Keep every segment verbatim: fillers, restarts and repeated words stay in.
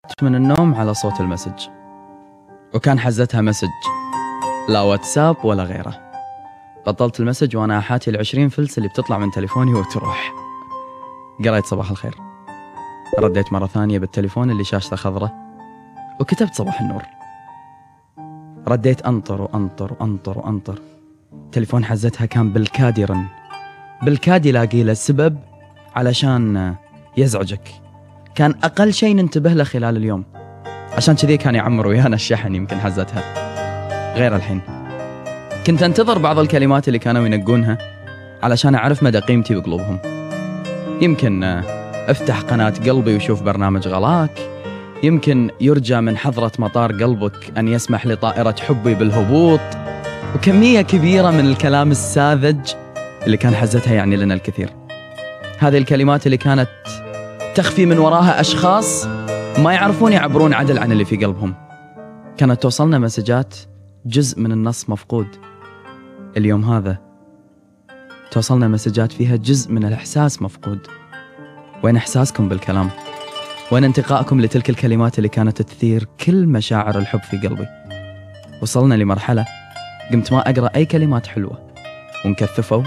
من النوم على صوت المسج، وكان حزتها مسج، لا واتساب ولا غيره. بطلت المسج وأنا أحاتي العشرين فلس اللي بتطلع من تليفوني وتروح. قريت صباح الخير، رديت مرة ثانية بالتليفون اللي شاشته خضرة وكتبت صباح النور. رديت أنطر وأنطر وأنطر وأنطر. تليفون حزتها كان بالكاد يرن، بالكاد يلاقي له سبب علشان يزعجك، كان أقل شيء ننتبه له خلال اليوم. عشان كذي كان يعمر ويانا الشحن يمكن حزتها. غير الحين كنت أنتظر بعض الكلمات اللي كانوا ينقونها علشان أعرف مدى قيمتي بقلوبهم. يمكن افتح قناة قلبي وشوف برنامج غلاك، يمكن يرجى من حضرة مطار قلبك أن يسمح لطائرة حبي بالهبوط، وكمية كبيرة من الكلام الساذج اللي كان حزتها يعني لنا الكثير. هذه الكلمات اللي كانت تخفي من وراها أشخاص ما يعرفون يعبرون عدل عن اللي في قلبهم. كانت توصلنا مسجات جزء من النص مفقود. اليوم هذا توصلنا مسجات فيها جزء من الإحساس مفقود. وين إحساسكم بالكلام؟ وين انتقائكم لتلك الكلمات اللي كانت تثير كل مشاعر الحب في قلبي؟ وصلنا لمرحلة قمت ما أقرأ أي كلمات حلوة، ونكثفوا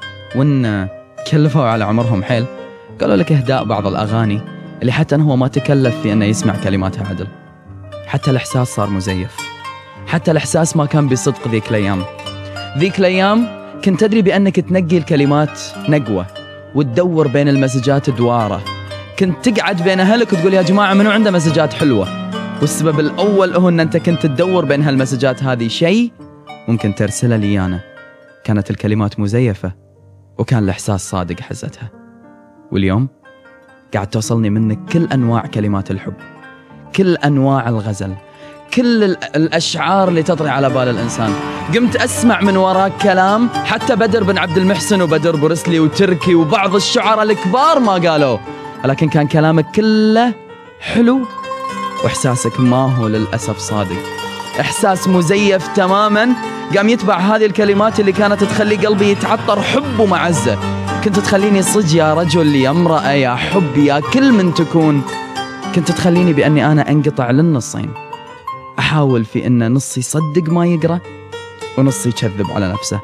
ون كلفوا على عمرهم حيل. قالوا لك إهداء بعض الأغاني اللي حتى هو ما تكلف في أنه يسمع كلماتها عدل. حتى الإحساس صار مزيف، حتى الإحساس ما كان بصدق. ذيك الأيام ذيك الأيام كنت تدري بأنك تنقي الكلمات نقوة وتدور بين المسجات دوارة. كنت تقعد بين أهلك وتقول يا جماعة منو عنده مسجات حلوة، والسبب الأول هو أن أنت كنت تدور بين هالمسجات هذه شيء ممكن ترسله لي أنا. كانت الكلمات مزيفة وكان الإحساس صادق حزتها. واليوم قاعد توصلني منك كل أنواع كلمات الحب، كل أنواع الغزل، كل الأشعار اللي تطري على بال الإنسان. قمت أسمع من وراك كلام حتى بدر بن عبد المحسن وبدر بورسلي وتركي وبعض الشعراء الكبار ما قالوا، ولكن كان كلامك كله حلو وإحساسك ما هو للأسف صادق. إحساس مزيف تماما قام يتبع هذه الكلمات اللي كانت تخلي قلبي يتعطر حب ومعزة. كنت تخليني صج يا رجل يا امرأة يا حب يا كل من تكون. كنت تخليني بأني أنا أنقطع للنصين، أحاول في أن نصي يصدق ما يقرأ ونصي يكذب على نفسه.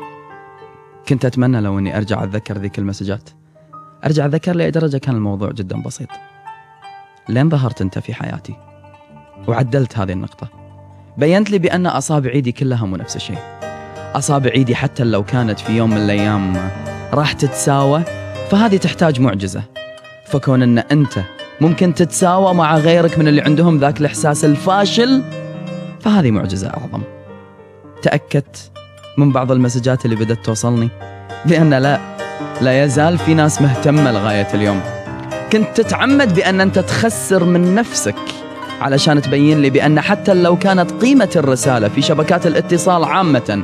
كنت أتمنى لو أني أرجع أتذكر ذيك المسجات، أرجع أتذكر لأي درجة كان الموضوع جدا بسيط. لين ظهرت أنت في حياتي وعدلت هذه النقطة. بينت لي بأن أصابع إيدي كلها مو نفس الشيء. أصابع إيدي حتى لو كانت في يوم من الأيام راح تتساوى فهذه تحتاج معجزة. فكون أن أنت ممكن تتساوى مع غيرك من اللي عندهم ذاك الإحساس الفاشل فهذه معجزة أعظم. تأكدت من بعض المسجات اللي بدأت توصلني بأن لا لا يزال في ناس مهتمة لغاية اليوم. كنت تتعمد بأن أنت تخسر من نفسك علشان تبين لي بأن حتى لو كانت قيمة الرسالة في شبكات الاتصال عامة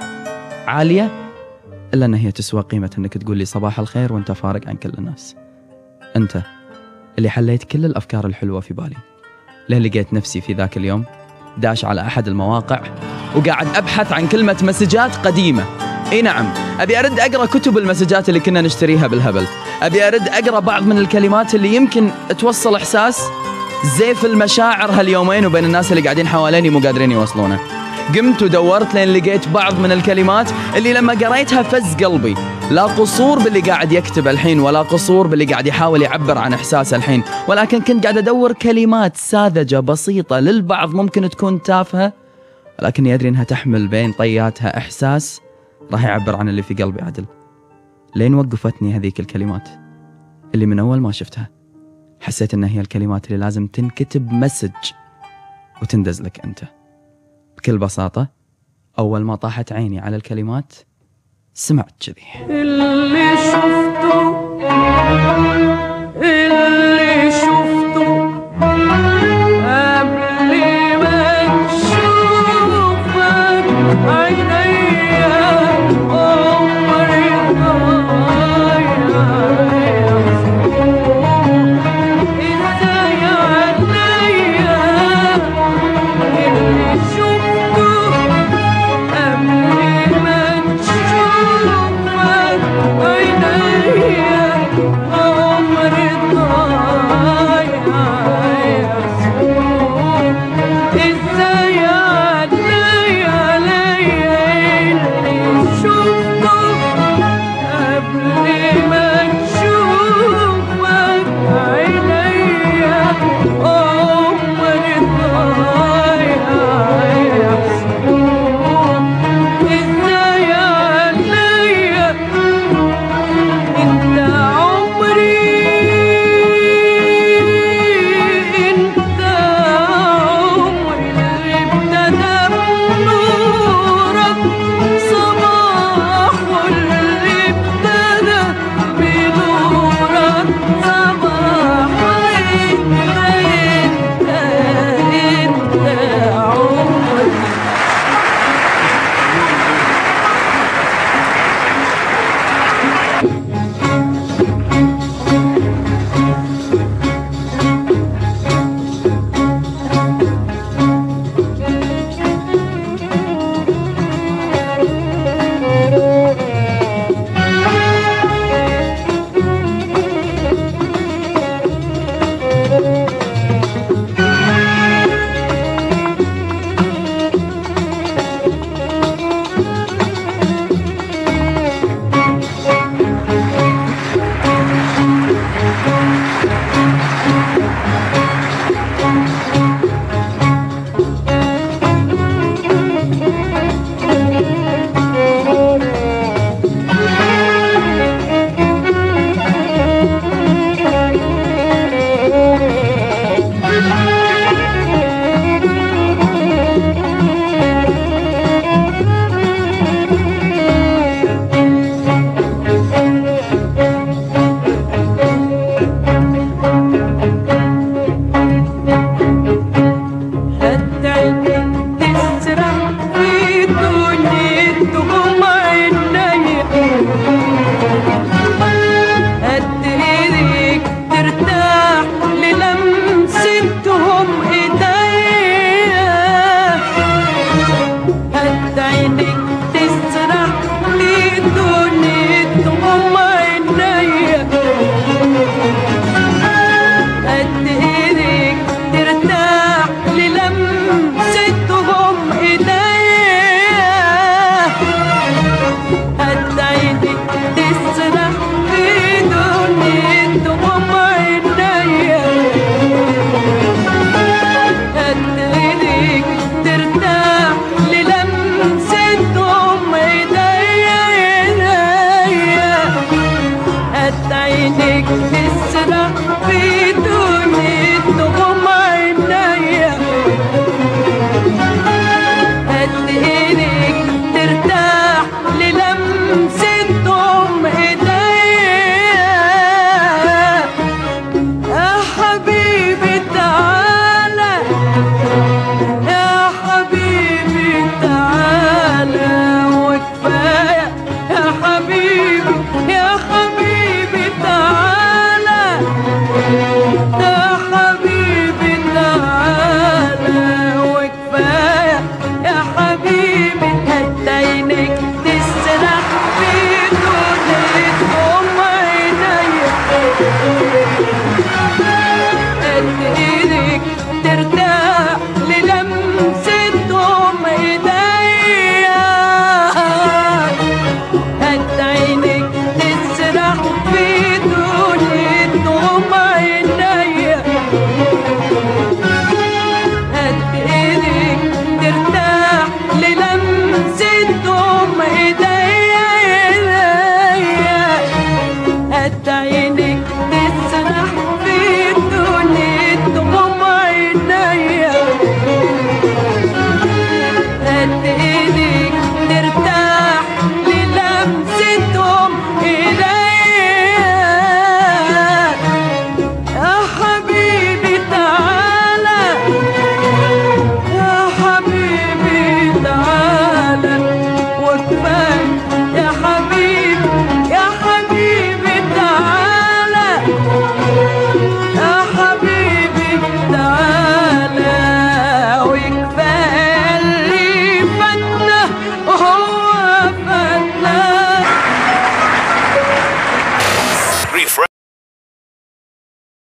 عالية إلا أن هي تسوى قيمة أنك تقول لي صباح الخير وأنت فارق عن كل الناس. أنت اللي حليت كل الأفكار الحلوة في بالي. لين لقيت نفسي في ذاك اليوم داش على أحد المواقع وقاعد أبحث عن كلمة مسجات قديمة. اي نعم، أبي أرد أقرأ كتب المسجات اللي كنا نشتريها بالهبل. أبي أرد أقرأ بعض من الكلمات اللي يمكن توصل إحساس زيف المشاعر هاليومين وبين الناس اللي قاعدين حواليني مو قادرين يوصلونه. قمت ودورت لين لقيت بعض من الكلمات اللي لما قريتها فز قلبي. لا قصور باللي قاعد يكتب الحين ولا قصور باللي قاعد يحاول يعبر عن إحساسه الحين، ولكن كنت قاعد أدور كلمات ساذجة بسيطة للبعض ممكن تكون تافهة، ولكني أدري أنها تحمل بين طياتها إحساس راح يعبر عن اللي في قلبي عدل. لين وقفتني هذيك الكلمات اللي من أول ما شفتها حسيت أنها هي الكلمات اللي لازم تنكتب مسج وتندز لك أنت. بكل بساطة أول ما طاحت عيني على الكلمات سمعت كذي. اللي شفته